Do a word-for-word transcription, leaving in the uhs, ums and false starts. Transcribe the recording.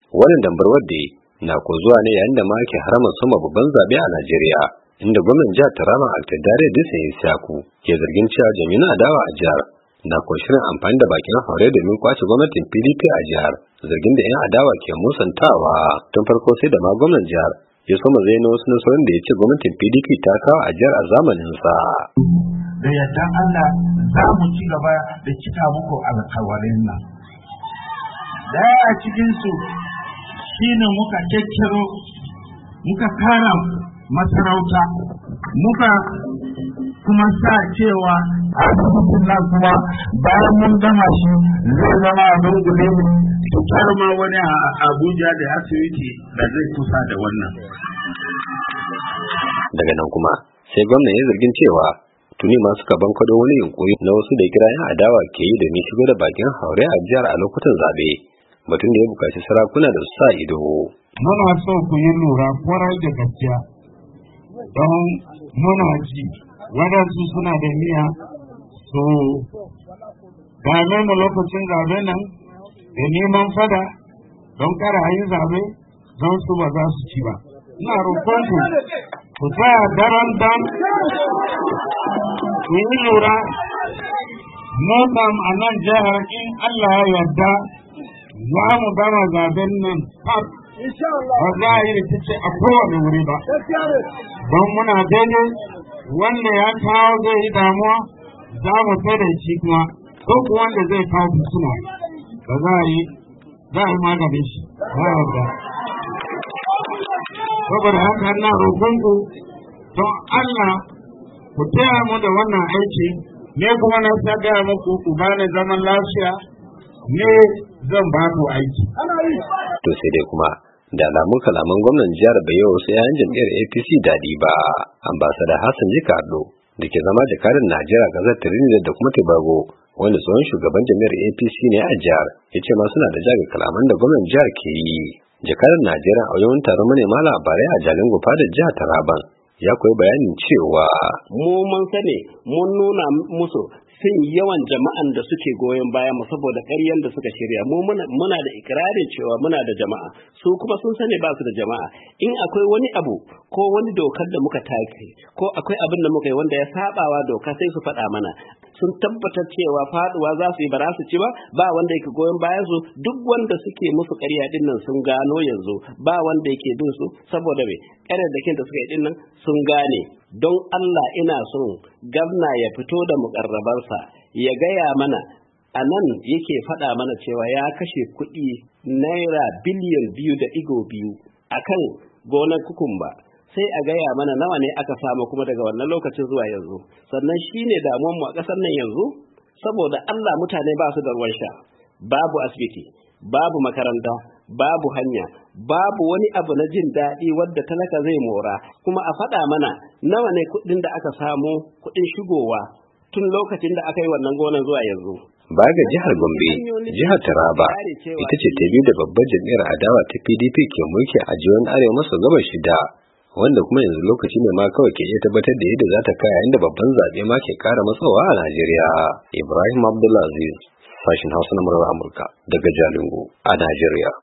Wannan dambarwar da na ko zuwa ne yayin da ma ake haramar soma babban zaɓe a Najeriya, inda gwamnan jihar Taraba Altadare Dutse Isiyaku ke zargin cewa jami'an adawa a jihar na ko shirin amfani da bakin haure domin kwace gwamnatin P D P a jihar, zargin da 'yan adawa ke musantawa. Tun farko sai da ma gwamnan jihar ya soma zaino wasu nasarorin da ya ce gwamnatin P D P ta kawo a jihar a zamanin sa. Da yadda Allah za mu ci gaba da cika muku alƙawarin nan. Daya a cikinsu shine muka kekkero muka kara masarauta muka kuma sa cewa alhamdulillah kuma bayan mun gama shi zai zama abin gude mu fitar ma wani a Abuja da asibiti da zai kusa da wannan. Daga nan kuma sai gwamnan ya zargin cewa tuni ma suka bankwado wani yunkuri na wasu da kira 'yan adawa ke yi domin shigo da bakin haure a jihar a lokutan zaɓe, batun da ya buƙaci sarakuna da su sa ido. Muna so ku yi lura kwarai da gaskiya don muna ji waɗansu suna da niyya so game mu lokacin zaɓe nan da neman fada don kara yi zaɓe don su ba za su ci ba. Ina roƙon ku ku tsaya daren dan ku yi lura mu kam a nan jihar in Allah ya yarda za mu gama zaben nan har ba za a yi rikici a kowane wuri ba don muna daidai wanda ya kawo zai yi damuwa za mu tsada shi kuma ko kuwa wanda zai kawo suna ba za a yi za a yi maganin shi ba yarda. Saboda haka na roƙonku don Allah ku taya mu da wannan aiki ne kuma na sa gaya muku ku bani zaman lafiya ne zan ba ku aiki. To sai dai kuma da alamun kalaman gwamnan jihar bai yi wasu 'ya'yan jam'iyyar A P C daɗi ba. Ambassador Hassan Jikardo da ke zama jakadan Najeriya a ƙasar Trinidad da kuma Tobago wanda tsohon shugaban jam'iyyar A P C ne a jihar ya ce ma suna da jaga kalaman da gwamnan jihar ke yi. Jakadan Najeriya a yawan taron manema labarai a Jalingo fadar jihar Taraban ya koyi bayanin cewa mu mun sani mun nuna musu sun yawan jama'an da suke goyon bayan mu saboda ƙaryan da suka shirya mu muna da ikirarin cewa muna da jama'a su kuma sun sani ba su da jama'a in akwai wani abu ko wani dokar da muka take ko akwai abin da muka yi wanda ya sabawa doka sai su faɗa mana sun tabbatar cewa faduwa za su yi ba za su ci ba ba wanda yake goyon bayan su duk wanda suke musu ƙarya din nan sun gano yanzu ba wanda yake bin su saboda me ƙaryar da kin da suka yi din nan sun gane. Don Allah ina son gwamna ya fito da mukarrabansa ya gaya mana a nan yake faɗa mana cewa ya kashe kuɗi naira biliyan biyu da igo biyu akan gonar kukumba sai a gaya mana nawa ne aka samu kuma daga wannan lokacin zuwa yanzu sannan shine damuwar mu a ƙasar nan yanzu saboda Allah mutane ba su da ruwan sha babu asibiti babu makaranta babu hanya babu wani abu na jin daɗi wadda talaka zai mora kuma a faɗa mana nawa ne kuɗin da aka samu kuɗin shigowa tun lokacin da aka yi wannan gonan zuwa yanzu. Baya ga jihar Gombe, jihar Taraba ita ce ta biyu da babbar jam'iyyar adawa ta P D P ke mulki a jihohin arewa maso gabas shida, wanda kuma yanzu lokaci ne ma kawai ke iya tabbatar da yadda za ta kaya inda babban zaɓe ma ke ƙara matsawa a Najeriya. Ibrahim Abdulaziz, sashin Hausa na murar Amurka daga Jalingo a Najeriya.